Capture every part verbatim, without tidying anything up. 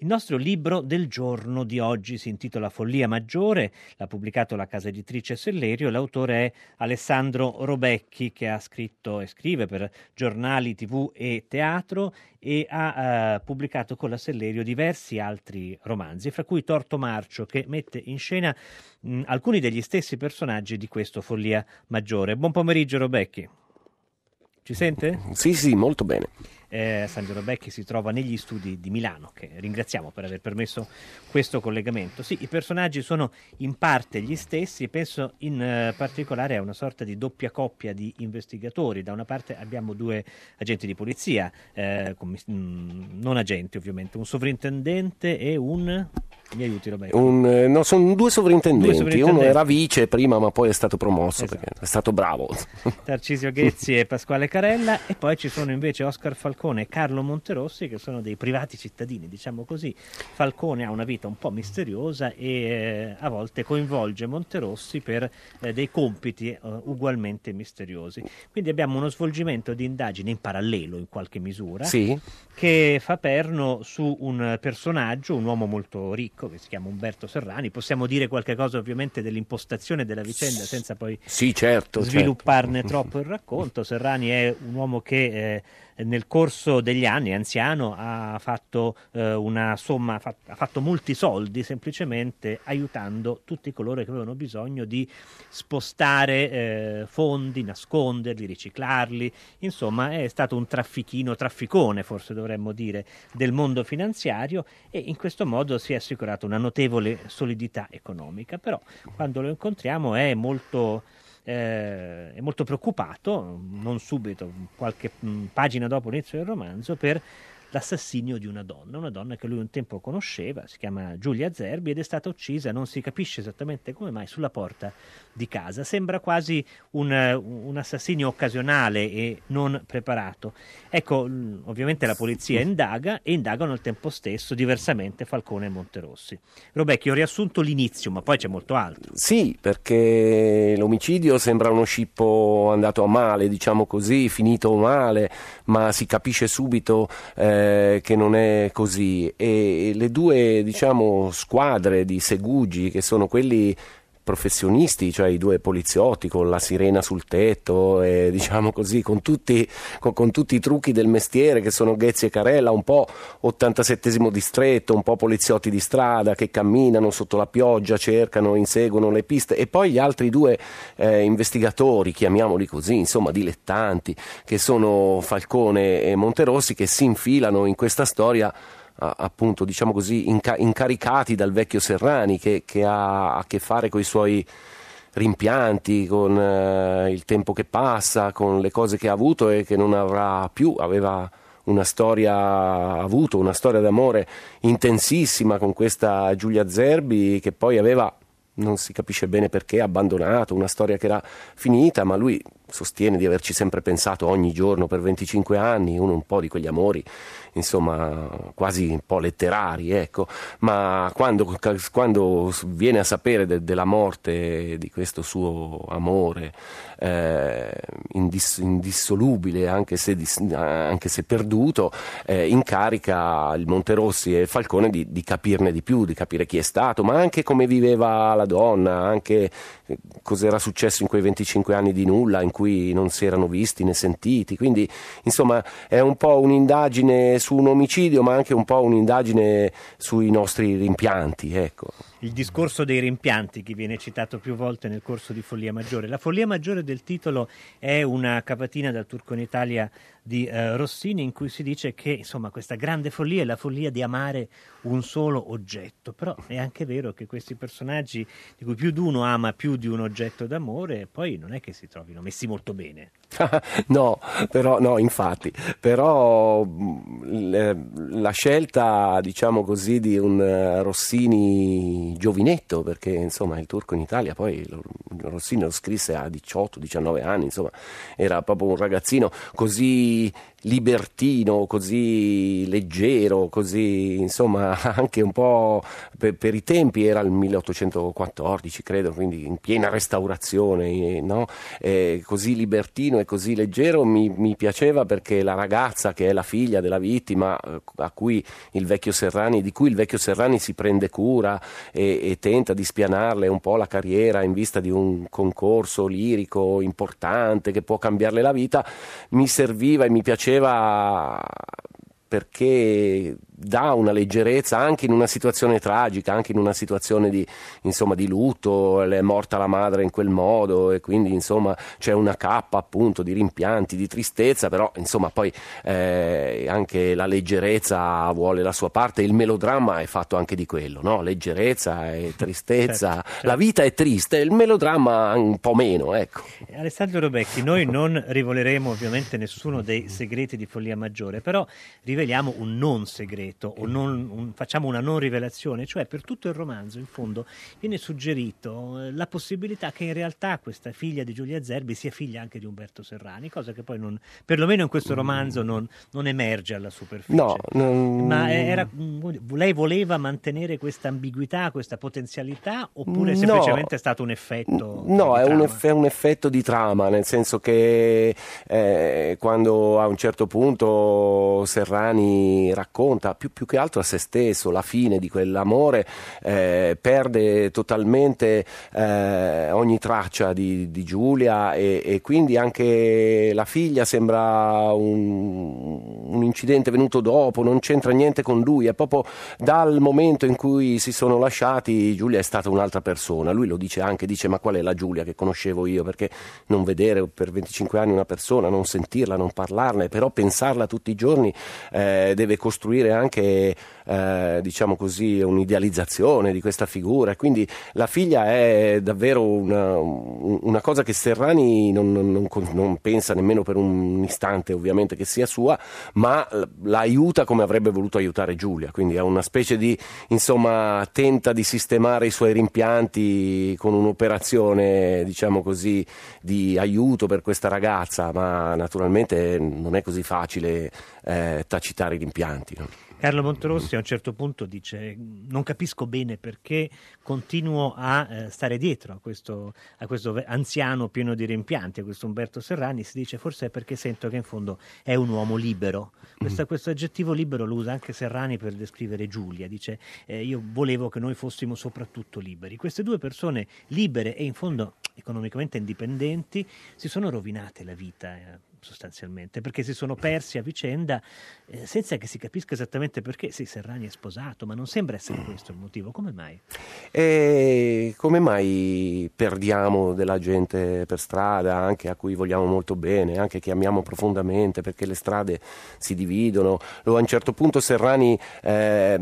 Il nostro libro del giorno di oggi si intitola Follia Maggiore, l'ha pubblicato la casa editrice Sellerio, l'autore è Alessandro Robecchi, che ha scritto e scrive per giornali, tivù e teatro e ha eh, pubblicato con la Sellerio diversi altri romanzi, fra cui Torto Marcio, che mette in scena mh, alcuni degli stessi personaggi di questo Follia Maggiore. Buon pomeriggio Robecchi. Ci sente? Sì, sì, molto bene. Eh, Sandro Becchi si trova negli studi di Milano, che ringraziamo per aver permesso questo collegamento. Sì, i personaggi sono in parte gli stessi e penso in eh, particolare a una sorta di doppia coppia di investigatori. Da una parte abbiamo due agenti di polizia, eh, commiss- mh, non agenti ovviamente, un sovrintendente e un... Mi aiuti Roberto? Un, eh, no, sono due sovrintendenti. due sovrintendenti. Uno era vice prima, ma poi è stato promosso, Esatto. Perché è stato bravo. Tarcisio Ghezzi e Pasquale Carella, e poi ci sono invece Oscar Falcone e Carlo Monterossi, che sono dei privati cittadini, diciamo così. Falcone ha una vita un po' misteriosa e eh, a volte coinvolge Monterossi per eh, dei compiti eh, ugualmente misteriosi. Quindi abbiamo uno svolgimento di indagine in parallelo in qualche misura, Sì. che fa perno su un personaggio, un uomo molto ricco che si chiama Umberto Serrani. Possiamo dire qualche cosa ovviamente dell'impostazione della vicenda senza poi Sì, certo, svilupparne certo. troppo il racconto. Serrani è un uomo che eh, nel corso degli anni, è anziano, ha fatto eh, una somma, ha fatto, ha fatto molti soldi semplicemente aiutando tutti coloro che avevano bisogno di spostare eh, fondi, nasconderli, riciclarli. Insomma, è stato un traffichino, trafficone forse dovremmo dire, del mondo finanziario, e in questo modo si è assicurato una notevole solidità economica. Però quando lo incontriamo è molto... Eh, è molto preoccupato, non subito, qualche mh, pagina dopo l'inizio del romanzo, per l'assassinio di una donna, una donna che lui un tempo conosceva, si chiama Giulia Zerbi, ed è stata uccisa, non si capisce esattamente come mai, sulla porta di casa. Sembra quasi un, un assassinio occasionale e non preparato. Ecco, ovviamente la polizia indaga e indagano al tempo stesso, diversamente, Falcone e Monterossi. Robecchi, ho riassunto l'inizio, ma poi c'è molto altro. Sì, perché l'omicidio sembra uno scippo andato a male, diciamo così, finito male, ma si capisce subito eh, che non è così, e le due, diciamo, squadre di segugi, che sono quelli professionisti, cioè i due poliziotti con la sirena sul tetto e diciamo così con tutti, con, con tutti i trucchi del mestiere, che sono Ghezzi e Carella, un po' ottantasettesimo distretto, un po' poliziotti di strada che camminano sotto la pioggia, cercano, inseguono le piste, e poi gli altri due eh, investigatori, chiamiamoli così, insomma dilettanti, che sono Falcone e Monterossi, che si infilano in questa storia appunto, diciamo così, inca- incaricati dal vecchio Serrani, che, che ha a che fare con i suoi rimpianti, con eh, il tempo che passa, con le cose che ha avuto e che non avrà più. Aveva una storia, ha avuto una storia d'amore intensissima con questa Giulia Zerbi, che poi aveva, non si capisce bene perché, abbandonato, una storia che era finita, ma lui sostiene di averci sempre pensato ogni giorno per venticinque anni, uno un po' di quegli amori, insomma, quasi un po' letterari, ecco, ma quando, quando viene a sapere de, della morte di questo suo amore eh, indiss, indissolubile, anche se, anche se perduto, eh, incarica il Monterossi e Falcone di, di capirne di più, di capire chi è stato, ma anche come viveva la donna, anche cos'era successo in quei venticinque anni di nulla in cui non si erano visti né sentiti. Quindi insomma è un po' un'indagine su un omicidio, ma anche un po' un'indagine sui nostri rimpianti, ecco. Il discorso dei rimpianti, che viene citato più volte nel corso di Follia Maggiore. La Follia Maggiore del titolo è una capatina dal Turco in Italia di eh, Rossini, in cui si dice che insomma questa grande follia è la follia di amare un solo oggetto. Però è anche vero che questi personaggi, di cui più di uno ama più di un oggetto d'amore, poi non è che si trovino messi molto bene. No, però no, infatti, però la scelta, diciamo così, di un Rossini giovinetto, perché insomma il Turco in Italia poi Rossini lo scrisse a diciotto diciannove anni, insomma era proprio un ragazzino, così libertino, così leggero, così insomma anche un po' per, per i tempi, era il milleottocentoquattordici credo, quindi in piena restaurazione, no? Eh, così libertino e così leggero mi, mi piaceva, perché la ragazza che è la figlia della vittima, a cui il vecchio Serrani, di cui il vecchio Serrani si prende cura e, e tenta di spianarle un po' la carriera in vista di un concorso lirico importante che può cambiarle la vita, mi serviva e mi piaceva, perché dà una leggerezza anche in una situazione tragica, anche in una situazione di, insomma, di lutto. Le è morta la madre in quel modo e quindi insomma c'è una cappa appunto di rimpianti, di tristezza, però insomma poi eh, anche la leggerezza vuole la sua parte. Il melodramma è fatto anche di quello, no? Leggerezza e tristezza, certo, certo. La vita è triste, il melodramma un po' meno, ecco. Alessandro Robecchi, noi non riveleremo ovviamente nessuno dei segreti di Follia Maggiore, però riveliamo un non segreto, o non, un, facciamo una non rivelazione, cioè per tutto il romanzo in fondo viene suggerito eh, la possibilità che in realtà questa figlia di Giulia Zerbi sia figlia anche di Umberto Serrani, cosa che poi non, perlomeno in questo romanzo non, non emerge alla superficie. No, non... Ma era, lei voleva mantenere questa ambiguità, questa potenzialità, oppure semplicemente no, è stato un effetto? No, è un, eff- è un effetto di trama, nel senso che eh, quando a un certo punto Serrani racconta più, più che altro a se stesso la fine di quell'amore, eh, perde totalmente eh, ogni traccia di, di Giulia e, e quindi anche la figlia sembra un, un incidente venuto dopo, non c'entra niente con lui, è proprio dal momento in cui si sono lasciati Giulia è stata un'altra persona. Lui lo dice anche, dice: ma qual è la Giulia che conoscevo io? Perché non vedere per venticinque anni una persona, non sentirla, non parlarne, però pensarla tutti i giorni, eh, deve costruire anche eh, diciamo così un'idealizzazione di questa figura, quindi la figlia è davvero una, una cosa che Serrani non, non, non pensa nemmeno per un istante ovviamente che sia sua, ma la aiuta come avrebbe voluto aiutare Giulia, quindi è una specie di, insomma, tenta di sistemare i suoi rimpianti con un'operazione, diciamo così, di aiuto per questa ragazza, ma naturalmente non è così facile eh, tacitare i rimpianti, no? Carlo Monterossi a un certo punto dice: non capisco bene perché continuo a eh, stare dietro a questo, a questo anziano pieno di rimpianti, a questo Umberto Serrani. Si dice: forse è perché sento che in fondo è un uomo libero. Questo, questo aggettivo libero lo usa anche Serrani per descrivere Giulia. Dice: eh, io volevo che noi fossimo soprattutto liberi. Queste due persone libere e in fondo economicamente indipendenti si sono rovinate la vita eh, sostanzialmente, perché si sono persi a vicenda eh, senza che si capisca esattamente perché. Sì, Serrani è sposato, ma non sembra essere questo il motivo. Come mai? E come mai perdiamo della gente per strada, anche a cui vogliamo molto bene, anche che amiamo profondamente, perché le strade si dividono? Lo, a un certo punto Serrani eh,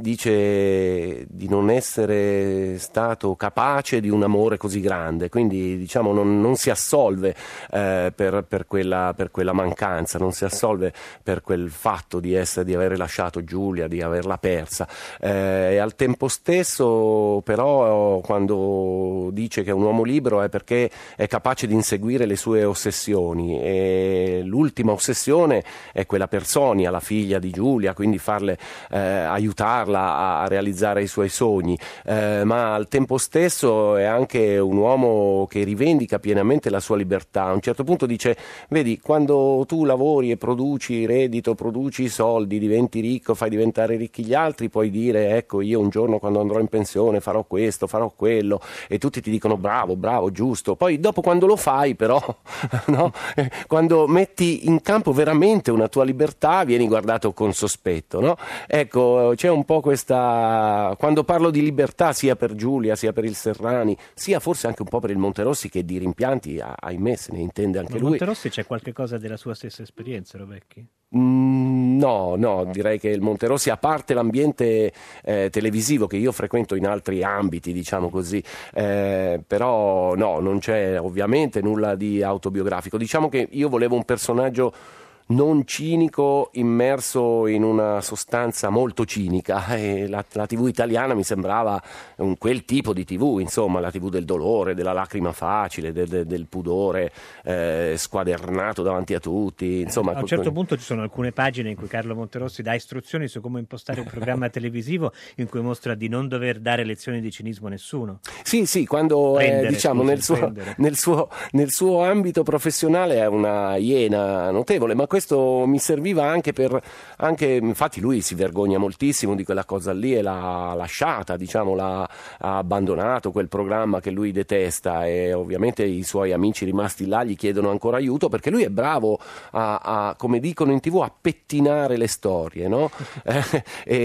dice di non essere stato capace di un amore così grande, quindi diciamo non, non si assolve eh, per, per quella per quella mancanza, non si assolve per quel fatto di essere, di aver lasciato Giulia, di averla persa, eh, e al tempo stesso però quando dice che è un uomo libero è perché è capace di inseguire le sue ossessioni, e l'ultima ossessione è quella per Sonia, la figlia di Giulia, quindi farle eh, aiutarla a realizzare i suoi sogni, eh, ma al tempo stesso è anche un uomo che rivendica pienamente la sua libertà. A un certo punto dice: vedi, quando tu lavori e produci reddito, produci soldi, diventi ricco, fai diventare ricchi gli altri, puoi dire: ecco, io un giorno quando andrò in pensione farò questo, farò quello, e tutti ti dicono bravo, bravo, giusto. Poi dopo, quando lo fai però, no? Quando metti in campo veramente una tua libertà, vieni guardato con sospetto, no? Ecco, c'è un po' questa, quando parlo di libertà sia per Giulia, sia per il Serrani, sia forse anche un po' per il Monterossi, che di rimpianti, ahimè, se ne intende anche Ma lui. Monterossi c'è qualche cosa della sua stessa esperienza, Robecchi? Mm, no, no, direi che il Monterossi, a parte l'ambiente eh, televisivo che io frequento in altri ambiti, diciamo così, eh, però no, non c'è ovviamente nulla di autobiografico. Diciamo che io volevo un personaggio non cinico immerso in una sostanza molto cinica, e la, la tivù italiana mi sembrava un, quel tipo di tivù, insomma, la tivù del dolore, della lacrima facile, de, de, del pudore eh, squadernato davanti a tutti, insomma. A un certo punto ci sono alcune pagine in cui Carlo Monterossi dà istruzioni su come impostare un programma televisivo in cui mostra di non dover dare lezioni di cinismo a nessuno. Sì, sì, quando prendere, eh, diciamo scusi, nel, suo, nel, suo, nel suo ambito professionale è una iena notevole, ma questo mi serviva anche per, anche, infatti lui si vergogna moltissimo di quella cosa lì e l'ha lasciata, diciamo, l'ha ha abbandonato quel programma che lui detesta, e ovviamente i suoi amici rimasti là gli chiedono ancora aiuto, perché lui è bravo a, a come dicono in tivù, a pettinare le storie, no? eh,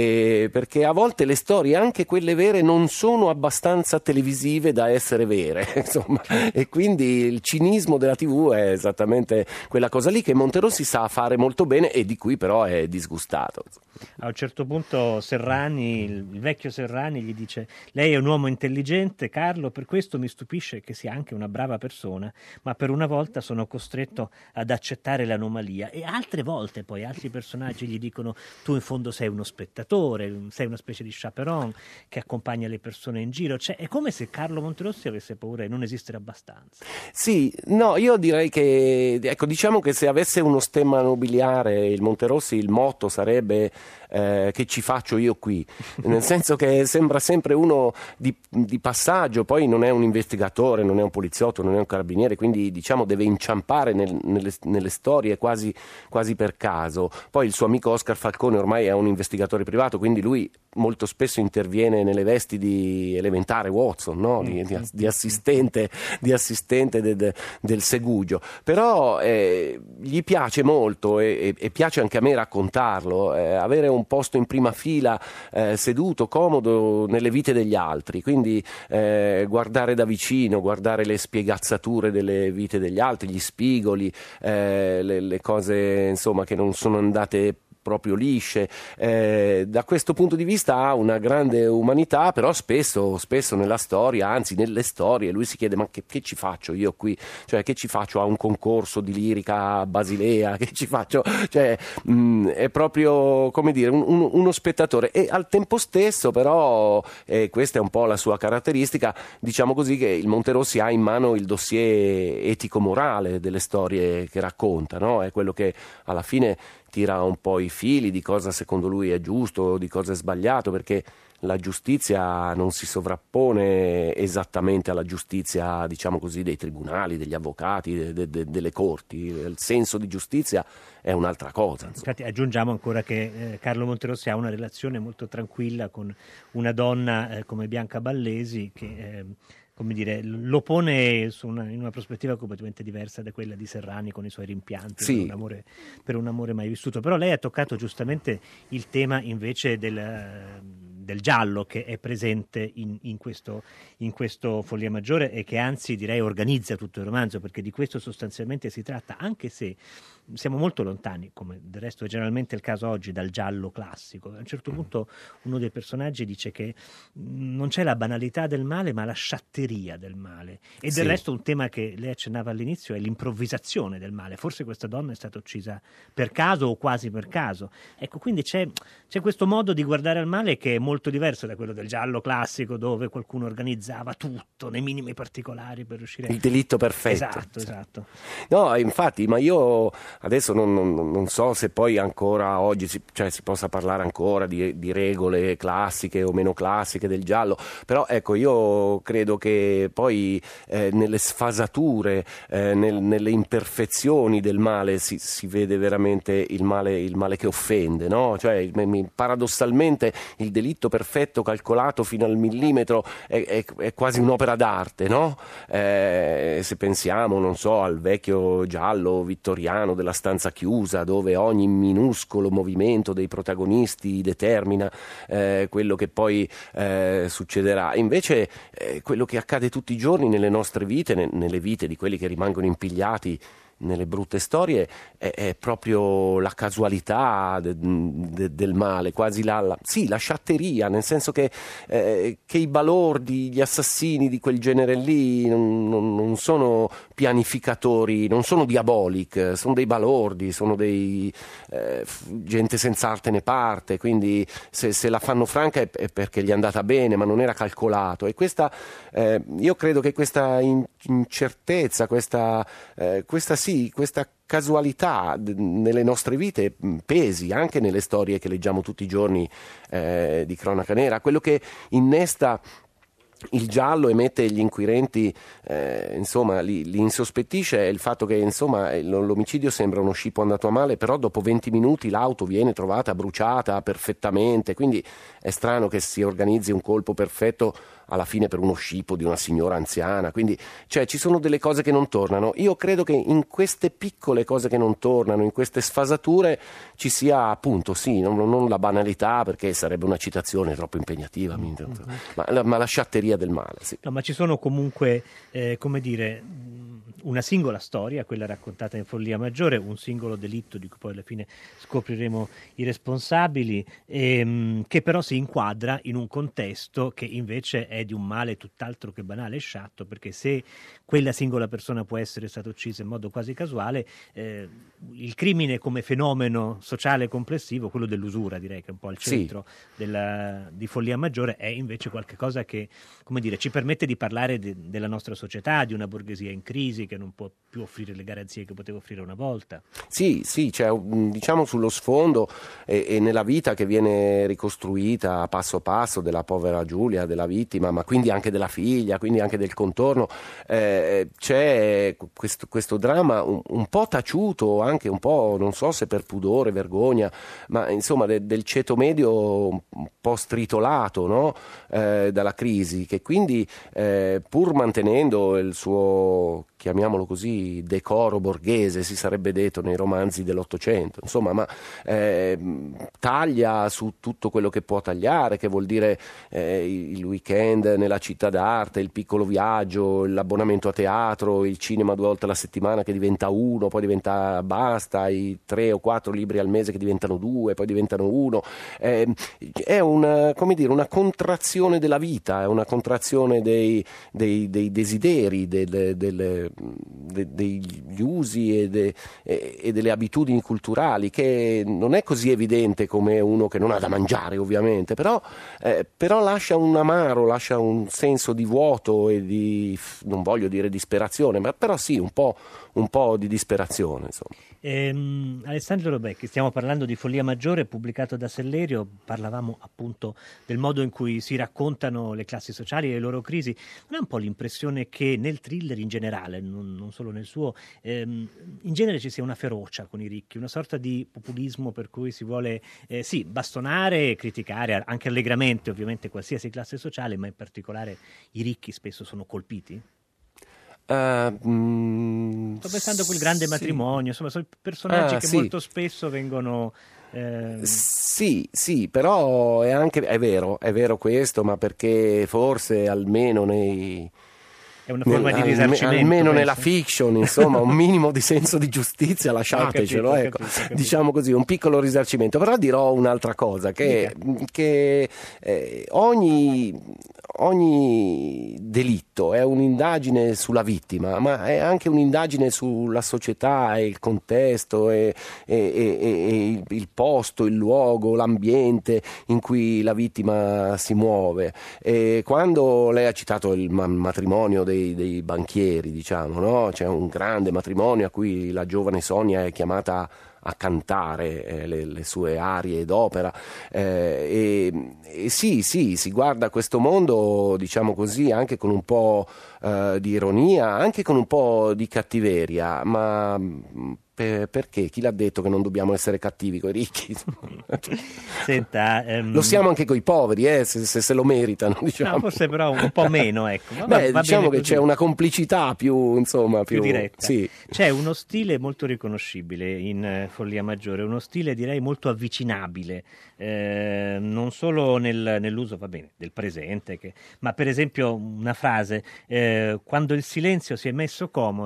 e perché a volte le storie, anche quelle vere, non sono abbastanza televisive da essere vere, insomma, e quindi il cinismo della tivù è esattamente quella cosa lì che Monterossi sa fare molto bene e di cui però è disgustato. A un certo punto Serrani, il vecchio Serrani, gli dice: lei è un uomo intelligente, Carlo, per questo mi stupisce che sia anche una brava persona, ma per una volta sono costretto ad accettare l'anomalia. E altre volte poi altri personaggi gli dicono: tu in fondo sei uno spettatore, sei una specie di chaperon che accompagna le persone in giro. Cioè, è come se Carlo Monterossi avesse paura di non esistere abbastanza. Sì, no, io direi che, ecco, diciamo che se avesse uno stemma nobiliare il Monterossi, il motto sarebbe eh, che ci faccio io qui, nel senso che sembra sempre uno di, di passaggio, poi non è un investigatore, non è un poliziotto, non è un carabiniere, quindi diciamo deve inciampare nel, nelle, nelle storie quasi, quasi per caso. Poi il suo amico Oscar Falcone ormai è un investigatore privato, quindi lui molto spesso interviene nelle vesti di elementare Watson, no? di, di, di assistente, di assistente de, de, del Segugio, però eh, gli piace molto e, e piace anche a me raccontarlo, eh, avere un posto in prima fila, eh, seduto comodo nelle vite degli altri, quindi eh, guardare da vicino, guardare le spiegazzature delle vite degli altri, gli spigoli, eh, le, le cose insomma che non sono andate proprio lisce, eh, da questo punto di vista ha una grande umanità, però spesso, spesso nella storia, anzi nelle storie, lui si chiede: ma che, che ci faccio io qui? Cioè, che ci faccio a un concorso di lirica a Basilea? Che ci faccio? Cioè, mh, è proprio, come dire, un, un, uno spettatore, e al tempo stesso però, eh, questa è un po' la sua caratteristica, diciamo così, che il Monterossi ha in mano il dossier etico-morale delle storie che racconta, no? È quello che alla fine tira un po' i fili di cosa secondo lui è giusto, di cosa è sbagliato, perché la giustizia non si sovrappone esattamente alla giustizia, diciamo così, dei tribunali, degli avvocati, de, de, de, delle corti. Il senso di giustizia è un'altra cosa. Insomma. Infatti aggiungiamo ancora che eh, Carlo Monterossi ha una relazione molto tranquilla con una donna eh, come Bianca Ballesi che... Eh, come dire, lo pone su una, in una prospettiva completamente diversa da quella di Serrani con i suoi rimpianti, sì, per un amore, per un amore mai vissuto. Però lei ha toccato giustamente il tema invece del, del giallo che è presente in, in, questo, in questo Follia Maggiore e che anzi direi organizza tutto il romanzo, perché di questo sostanzialmente si tratta, anche se siamo molto lontani, come del resto è generalmente il caso oggi, dal giallo classico. A un certo punto uno dei personaggi dice che non c'è la banalità del male ma la sciatteria del male, e del sì. resto un tema che lei accennava all'inizio è l'improvvisazione del male. Forse questa donna è stata uccisa per caso o quasi per caso, ecco, quindi c'è, c'è questo modo di guardare al male che è molto diverso da quello del giallo classico, dove qualcuno organizzava tutto nei minimi particolari per riuscire a... il delitto perfetto. Esatto, esatto. No, infatti, ma io adesso non, non, non so se poi ancora oggi si, cioè, si possa parlare ancora di, di regole classiche o meno classiche del giallo, però ecco, io credo che poi eh, nelle sfasature, eh, nel, nelle imperfezioni del male si, si vede veramente il male, il male che offende, no? Cioè, paradossalmente il delitto perfetto calcolato fino al millimetro è, è, è quasi un'opera d'arte, no? Eh, se pensiamo, non so, al vecchio giallo vittoriano della stanza chiusa, dove ogni minuscolo movimento dei protagonisti determina eh, quello che poi eh, succederà. Invece eh, quello che accade tutti i giorni nelle nostre vite, ne, nelle vite di quelli che rimangono impigliati nelle brutte storie è, è proprio la casualità de, de, del male, quasi la, la, sì, la sciatteria, nel senso che, eh, che i balordi, gli assassini di quel genere lì non, non, non sono pianificatori, non sono diabolic, sono dei balordi, sono dei eh, gente senza arte né parte, quindi se, se la fanno franca è, è perché gli è andata bene, ma non era calcolato. E questa, eh, io credo che questa incertezza, questa, eh, questa sì, questa casualità nelle nostre vite pesi anche nelle storie che leggiamo tutti i giorni eh, di cronaca nera. Quello che innesta il giallo e mette gli inquirenti, eh, insomma, li, li insospettisce è il fatto che, insomma, l'omicidio sembra uno scippo andato a male, però dopo venti minuti l'auto viene trovata bruciata perfettamente, quindi è strano che si organizzi un colpo perfetto alla fine per uno scippo di una signora anziana, quindi cioè, ci sono delle cose che non tornano. Io credo che in queste piccole cose che non tornano, in queste sfasature, ci sia appunto, sì, non, non la banalità, perché sarebbe una citazione troppo impegnativa, mm-hmm. ma, la, ma la sciatteria del male. Sì. No, ma ci sono comunque, eh, come dire, una singola storia, quella raccontata in Follia Maggiore, un singolo delitto di cui poi alla fine scopriremo i responsabili, ehm, che però si inquadra in un contesto che invece è di un male tutt'altro che banale e sciatto, perché se quella singola persona può essere stata uccisa in modo quasi casuale, eh, il crimine come fenomeno sociale complessivo, quello dell'usura, direi che è un po' al centro sì. della, di Follia Maggiore, è invece qualcosa che, come dire, ci permette di parlare de, della nostra società, di una borghesia in crisi che non può più offrire le garanzie che poteva offrire una volta. Sì, sì, cioè, diciamo sullo sfondo e, e nella vita che viene ricostruita passo a passo della povera Giulia, della vittima, ma quindi anche della figlia, quindi anche del contorno, eh, c'è questo, questo dramma un, un po' taciuto, anche un po', non so se per pudore, vergogna, ma insomma de, del ceto medio un po' stritolato, no? eh, dalla crisi, che quindi eh, pur mantenendo il suo, chiamiamolo così, decoro borghese, si sarebbe detto nei romanzi dell'Ottocento, insomma, ma eh, taglia su tutto quello che può tagliare, che vuol dire eh, il weekend nella città d'arte, il piccolo viaggio, l'abbonamento a teatro, il cinema due volte alla settimana che diventa uno, poi diventa basta, i tre o quattro libri al mese che diventano due, poi diventano uno. Eh, è una, come dire, una contrazione della vita, è una contrazione dei, dei, dei desideri, delle, delle, de, degli usi e, de, e delle abitudini culturali, che non è così evidente come uno che non ha da mangiare, ovviamente, però, eh, però lascia un amaro, lascia un senso di vuoto e di, non voglio dire disperazione, ma però sì, un po', un po' di disperazione, insomma. Ehm, Alessandro Robecchi, stiamo parlando di Follia Maggiore, pubblicato da Sellerio, parlavamo appunto del modo in cui si raccontano le classi sociali e le loro crisi. Non è un po' l'impressione che nel thriller in generale, non, non solo nel suo, ehm, in genere ci sia una ferocia con i ricchi, una sorta di populismo per cui si vuole eh, sì, bastonare e criticare anche allegramente ovviamente qualsiasi classe sociale, ma in particolare i ricchi spesso sono colpiti? Uh, mm, Sto pensando a quel grande sì. matrimonio, insomma, sono personaggi ah, che sì. molto spesso vengono... Eh... Sì, sì, però è anche è vero, è vero questo, ma perché forse almeno nei... È una forma Nel, di risarcimento, almeno penso. Nella fiction, insomma, un minimo di senso di giustizia lasciatecelo, capito, ecco. capito, capito. Diciamo così, un piccolo risarcimento. Però dirò un'altra cosa, che, che eh, ogni, ogni delitto è un'indagine sulla vittima, ma è anche un'indagine sulla società e il contesto e, e, e, e il, il posto, il luogo, l'ambiente in cui la vittima si muove. E quando lei ha citato il matrimonio dei Dei, dei banchieri, diciamo, no? C'è un grande matrimonio a cui la giovane Sonia è chiamata a cantare eh, le, le sue arie d'opera eh, e, e sì, sì, si guarda questo mondo, diciamo così, anche con un po' eh, di ironia, anche con un po' di cattiveria, ma per, perché? Chi l'ha detto che non dobbiamo essere cattivi coi ricchi? Senta, um... lo siamo anche coi poveri, eh, se, se, se lo meritano, diciamo. No, forse però un po' meno, ecco. Ma Beh, va diciamo che così. c'è una complicità più, insomma, più, più diretta. Sì. C'è uno stile molto riconoscibile in Follia Maggiore, uno stile direi molto avvicinabile, eh, non solo nel, nell'uso, va bene, del presente, che, ma per esempio una frase, eh, quando il silenzio si è messo comodo, il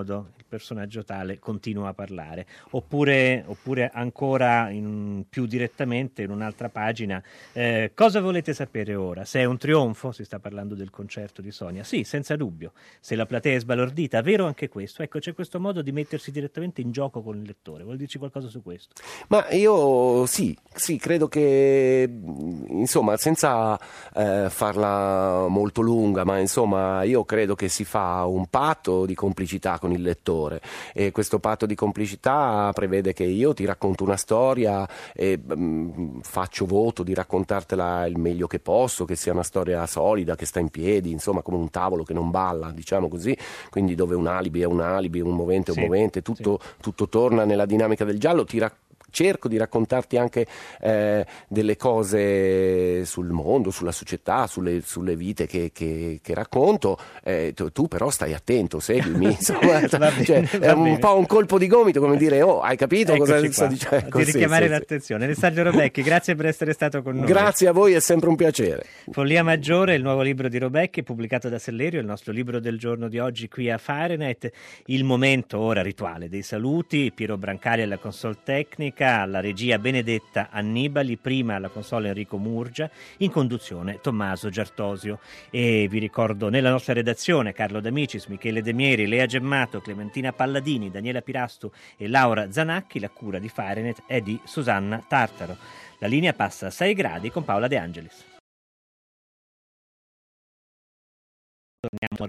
personaggio tale continua a parlare. Oppure, oppure ancora in, più direttamente in un'altra pagina, eh, cosa volete sapere ora? Se è un trionfo, si sta parlando del concerto di Sonia, sì, senza dubbio. Se la platea è sbalordita, vero anche questo. Ecco, c'è questo modo di mettersi direttamente in gioco con il lettore. Vuol dirci qualcosa su questo? Ma io sì, sì, credo che, insomma, senza eh, farla molto lunga, ma insomma, io credo che si fa un patto di complicità con il lettore, e questo patto di complicità prevede che io ti racconto una storia e mh, faccio voto di raccontartela il meglio che posso, che sia una storia solida, che sta in piedi, insomma, come un tavolo che non balla, diciamo così, quindi dove un alibi è un alibi, un movente è un Sì, movente, tutto, sì. tutto torna nella dinamica del giallo. Ti racconto Cerco di raccontarti anche eh, delle cose sul mondo, sulla società, sulle, sulle vite che, che, che racconto, eh, tu, tu però stai attento, seguimi, insomma, Va bene, cioè, va è un bene. po' un colpo di gomito, come dire, oh, hai capito cosa Eccoci sto qua, dicendo? di Sì, richiamare sì, sì. l'attenzione. Alessandro Robecchi, grazie per essere stato con noi. Grazie a voi, è sempre un piacere. Follia Maggiore, il nuovo libro di Robecchi, pubblicato da Sellerio, il nostro libro del giorno di oggi qui a Fahrenheit. Il momento ora rituale dei saluti, Piero Brancali alla console tecnica, alla regia Benedetta Annibali, prima alla console Enrico Murgia, in conduzione Tommaso Giartosio. E vi ricordo nella nostra redazione Carlo D'Amicis, Michele De Mieri, Lea Gemmato, Clementina Palladini, Daniela Pirastu e Laura Zanacchi. La cura di Fahrenheit è di Susanna Tartaro. La linea passa a sei gradi con Paola De Angelis. Torniamo